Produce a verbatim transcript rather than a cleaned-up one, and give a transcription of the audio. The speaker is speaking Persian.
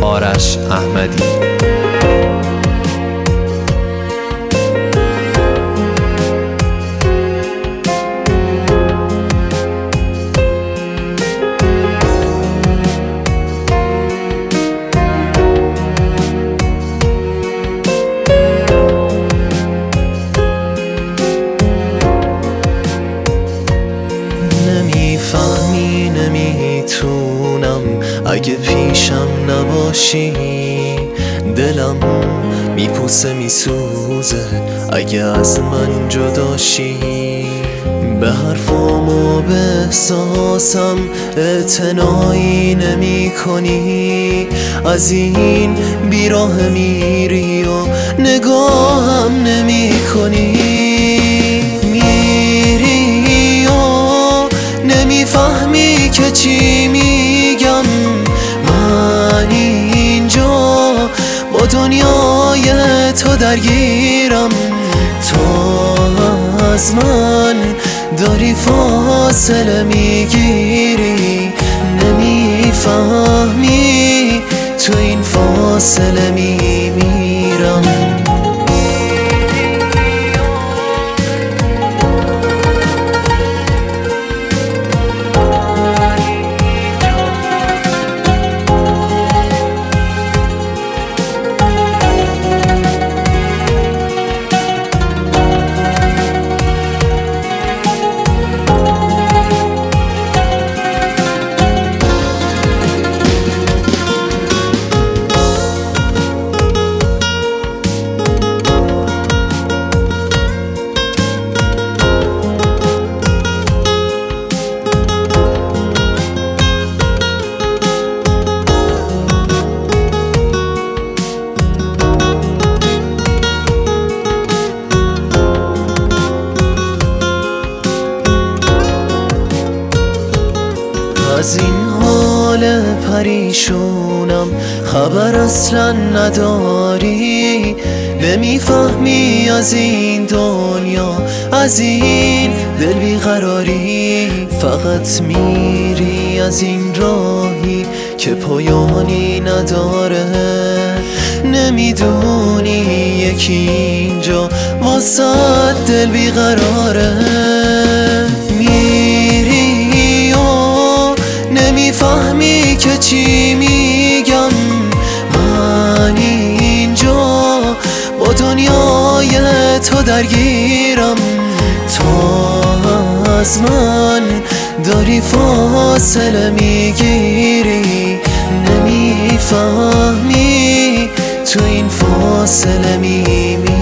آرش احمدی. نمیفهمی نمیتونم اگه پیشم نباشی، دلم میپوسه میسوزه اگه از من جداشی. به حرفام و به احساسم اعتنایی نمی کنی، از این بیراه میری و نگاهم نمی کنی. میری و نمیفهمی که چی میگم، من اینجا با دنیای تو درگیرم. تو از من داری فاصله میگیری، نمیفهمی تو این فاصله میمیرم. از این حال پریشونم خبر اصلا نداری، نمیفهمی از این دنیا، از این دل بیقراری. فقط میری از این راهی که پایانی نداره، نمیدونی یکی اینجا واسه دل بیقراره. میری و نمیفهمی که چی میگم، من اینجا با دنیای تو درگیرم. تو از من داری فاصله میگیری، نمیفهمی تو این فاصله میمیری.